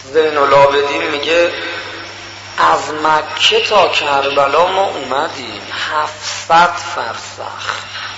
زین العابدین میگه از مکه تا کربلا ما اومدیم 700 فرسخ.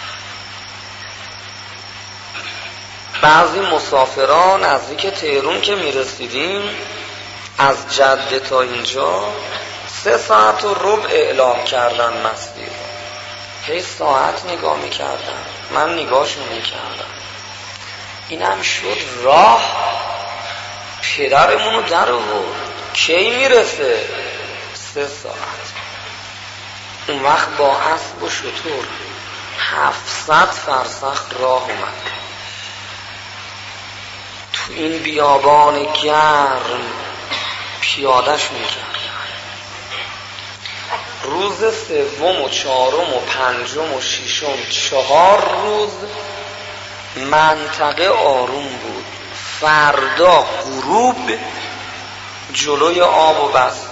بعضی مسافران نزدیک تهران که میرسیدیم از جده تا اینجا 3 ساعت و ربع اعلام کردن مسیر. هی ساعت نگاه میکردن، من نگاهشون میکردم، اینم شد راه پدرمونو در آورد. کی میرسه؟ 3 ساعت. اون وقت با اسب و شتر 700 فرسخ راه اومد. تو این بیابان گرم پیادش میکرد. روز 3 و 4 و 5 و 6 4 روز منطقه آروم بود. فردا غروب جلوی آب و بستن،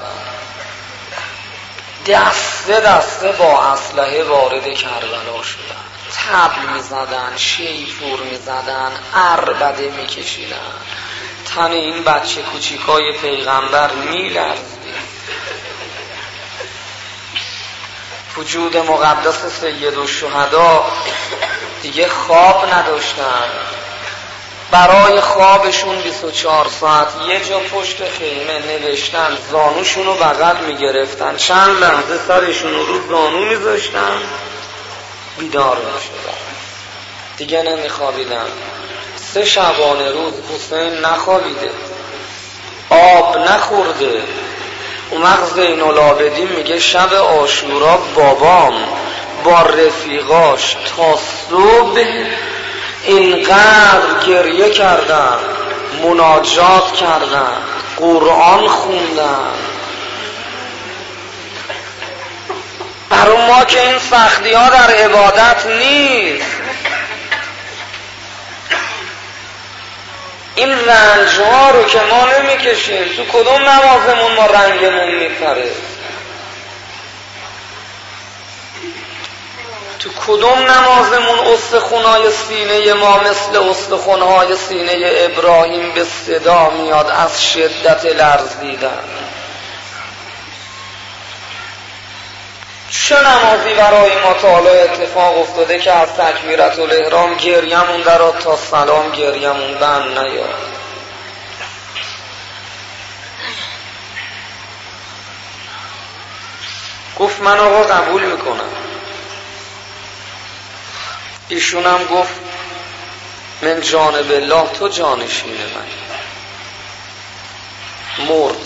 دسته دسته با اسلحه وارد کربلا شدن، طبل میزدن، شیپور میزدن، عربده میکشیدن. تن این بچه کوچیکای پیغمبر میلرزید. وجود مقدس سید الشهدا دیگه خواب نداشتن. برای خوابشون 24 ساعت یه جا پشت خیمه نوشتن، زانوشون رو بغل میگرفتن، چند لحظه سرشون رو زانو میذاشتن، بیدار میشدن، دیگه نمیخوابیدن. 3 شبانه روز حسین نخوابیده، آب نخورده. اون وقت زین العابدین میگه شب عاشورا بابام با رفیقاش تا صبح اینقدر گریه کردن، مناجات کردن، قرآن خوندن. برای ما که این سختی ها در عبادت نیست، این رنج ها رو که ما نمیکشیم، تو کدوم نمازمون ما رنگمون میپره؟ تو کدوم نمازمون استخونای سینه ما مثل استخونهای سینه ابراهیم به صدا میاد از شدت لرزیدن؟ چه نمازی برای ما تا حالا اتفاق افتاده که از تکبیرت الاحرام گریمون درآد تا سلام گریمون بند نیاد؟ گفت من آقا قبول میکنم. ایشونم گفت من جانب الله تو جانشین من. مرد.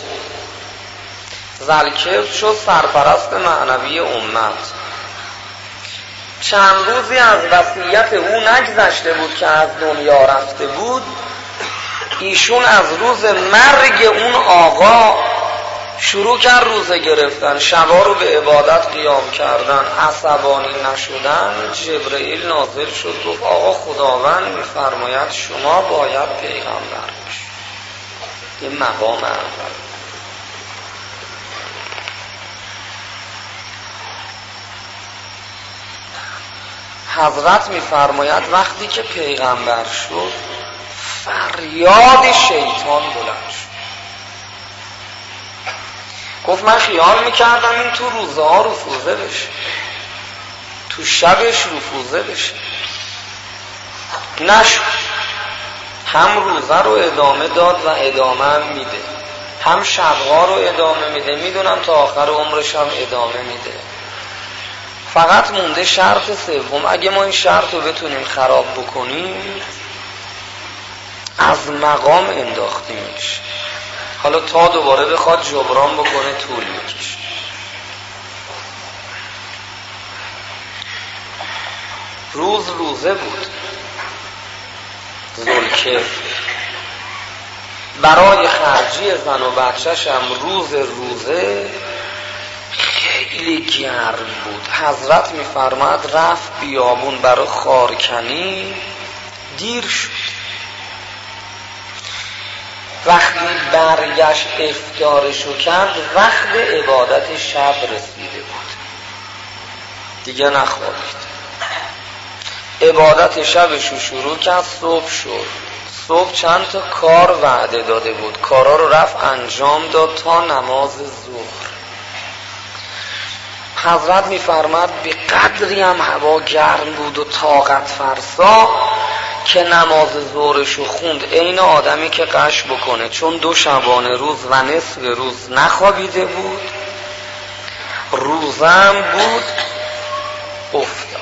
ذوالکفل شد سرپرست معنوی امت. چند روزی از وصیت او نگذشته بود که از دنیا رفته بود. ایشون از روز مرگ اون آقا شروع کرد روزه گرفتن، شبا رو به عبادت قیام کردن. عصبانی نشدن. جبرئیل نازل شد گفت آقا خداوند میفرماید شما باید پیغمبر بشید. یه مقام اول. حضرت میفرماید وقتی که پیغمبر شد فریاد شیطان بلند شد. گفت من خیال میکردم این تو روزه ها رفوزه بشه، تو شبش رفوزه بشه. نشد. هم روزه رو ادامه داد و ادامه هم میده، هم شبها رو ادامه میده، میدونم تا آخر عمرش هم ادامه میده. فقط مونده شرط سوم. اگه ما این شرط رو بتونیم خراب بکنیم از مقام انداختیمش. حالا تا دوباره بخواد جبران بکنه طول میکشه. روزه بود. ذوالکفل برای خرجی زن و بچه‌ش هم روزه خیلی گرم بود. حضرت میفرماد رفت بیابون برای خارکنی، دیر شد. وقتی برگشت افطارشو کرد وقت عبادت شب رسیده بود، دیگه نخوابید. عبادت شبشو شروع کرد. صبح شد. صبح چند تا کار وعده داده بود، کارا رو رفت انجام داد تا نماز ظهر. حضرت میفرماد به قدری هم هوا گرم بود و طاقت فرسا که نماز ظهرشو خوند عین آدمی که غش بکنه، چون 2 شبانه روز و نصف روز نخوابیده بود، روزم بود افتاد.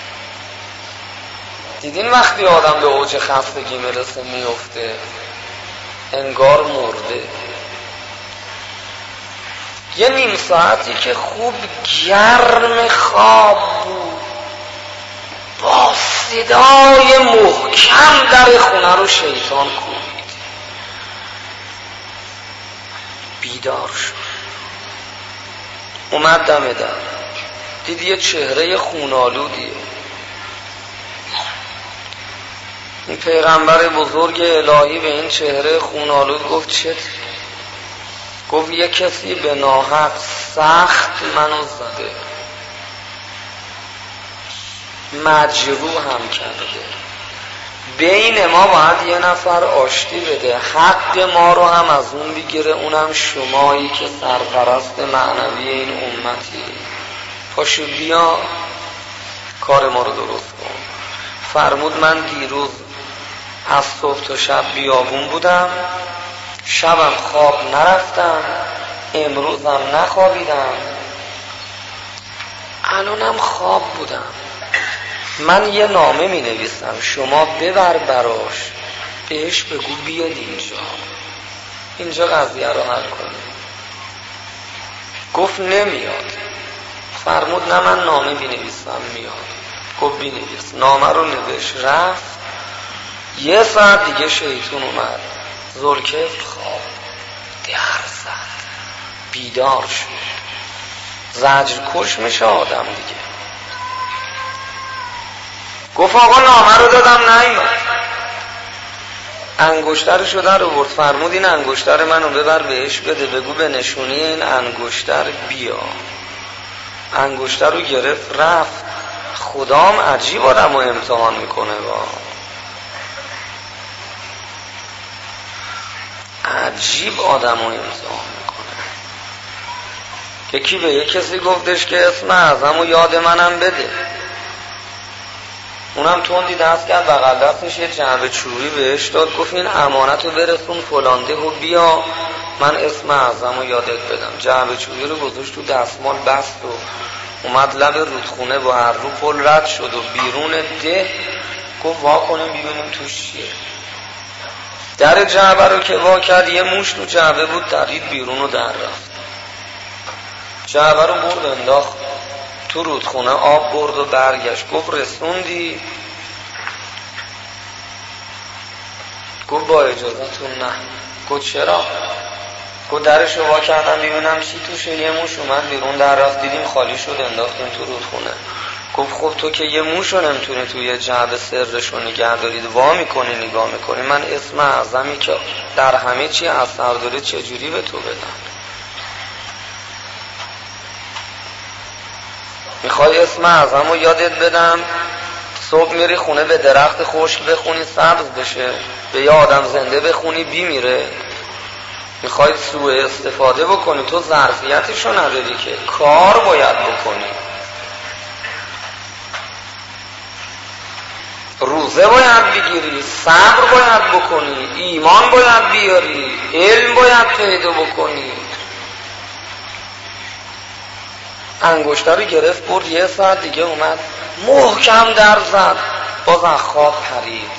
دیدین وقتی آدم به اوج خستگی میرسه میفته، انگار مرده. یه نیم ساعتی که خوب گرم خواب بود، با صدای محکم در خونه رو شیطان کوبید. بیدار شد، اومد دم در، دید یه چهره خونالودیه. این پیغمبر بزرگ الهی به این چهره خونالود گفت چه؟ گفت یه کسی به ناحق سخت منو زده، مجروح هم کرده، بین ما باید یه نفر آشتی بده، حق ما رو هم از اون بگیره، اونم شمایی که سرپرست معنوی این امتی. پاشو بیا کار ما رو درست کن. فرمود من دیروز از صبح تا شب بیابون بودم، شبم خواب نرفتم، امروزم نخوابیدم، الانم خواب بودم. من یه نامه می نویسم، شما ببر براش، بهش بگو بیاد اینجا قضیه رو حل کنه. گفت نمیاد. فرمود نه من نامه بی نویسم، میاد. گفت بی نویس. نامه رو نوشت، رفت. یه ساعت دیگه شیطون اومد، ذوالکفل خواب، در زد، بیدار شد. زجر کش میشه آدم دیگه. گفت آقا نامه رو دادم نیومد. انگشترشو در آورد، فرمود این انگشتر منو ببر بهش بده، بگو به نشونی این انگشتر بیا. انگشتر رو گرفت رفت. خدام عجیب آدم رو امتحان میکنه، عجیب آدم رو امتحان میکنه. یکی به یک کسی گفتش که اسم اعظم رو یاد منم بده، اونم تندی دست کرد، بغل دستش یه جعبه چوبی بهش داد، گفت این امانت رو برسون فلانده و بیا من اسم اعظم رو یادت بدم. جعبه چوبی رو گذاشت تو دستمال بست و اومد لب رودخونه با هر رو پل رد شد و بیرون ده. گفت وا کنیم ببینیم توش چیه. در جعبه رو که وا کرد، یه موش تو جعبه بود، درید بیرون و در رفت. جعبه رو برد انداخت تو رودخونه، آب برد و برگشت. گفت رسوندی؟ گفت با اجازتون نه. گفت چرا؟ گفت درشو وا کردم ببینم چی توشه، یه موش اومد بیرون در رفت، دیدیم خالی شد انداختیم تو رودخونه. گفت خب تو که یه موشو نمیتونی توی یه جعبه سرشو نگه دارید وا میکنی نگاه میکنی، من اسم اعظمی که در همه چی اثر داره چجوری به تو بدم؟ میخوای اسم اعظم رو یادت بدم، صبح میری خونه به درخت خشک بخونی سبز بشه، به یه آدم زنده بخونی بیمیره؟ میخوای سوء استفاده بکنی، تو ظرفیتشو نداری که، کار باید بکنی، روزه باید بگیری، صبر باید بکنی، ایمان باید بیاری، علم باید پیدا بکنی. انگشتر رو گرفت برد، یه ساعت دیگه اومد محکم در زد، باز از خواب پرید.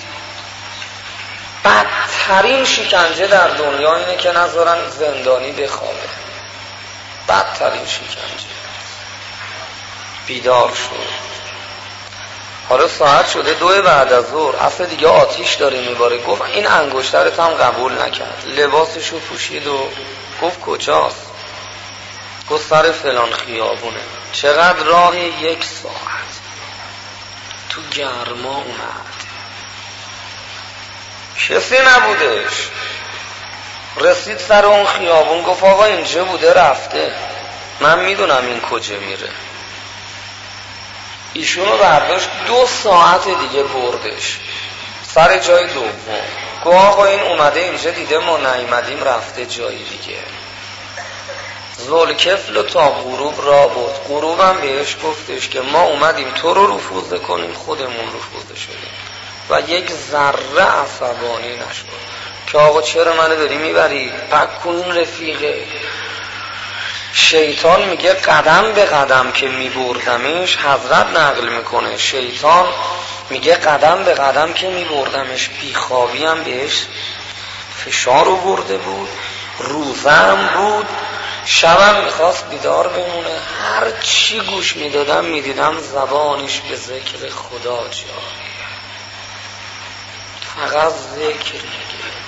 بدترین شکنجه در دنیا اینه که نذارن زندانی بخوابه، بدترین شکنجه. بیدار شد. حالا ساعت شده 2 بعد از ظهر، اصلا دیگه آتیش داره میباره. گفت این انگشترت هم قبول نکرد. لباسشو پوشید و گفت کجاست؟ گفت سر فلان خیابونه. چقدر راه؟ 1 ساعت تو گرما اومد، کسی نبودش. رسید سر اون خیابون، گفت آقا اینجا بوده رفته، من میدونم این کجا میره. ایشونو برداشت 2 ساعت دیگه بردش سر جای دوم. گو آقا این اومده اینجا دیده ما نیومدیم رفته جایی دیگه. ذوالکفل تا غروب را بود. غروب هم بهش گفتش که ما اومدیم تو رو رفوزه کنیم، خودمون رفوزه شدیم و یک ذره عصبانی نشد که آقا چرا منو داری میبری، پک کن رفیقه. شیطان میگه قدم به قدم که میبردمش، حضرت نقل میکنه شیطان میگه قدم به قدم که میبردمش، بیخوابی هم بهش فشار آورده بود، روزه هم بود، شبم میخواست بیدار بمونه. هر چی گوش میدادم میدیدم زبانش به ذکر خدا جاری، فقط ذکر میگه.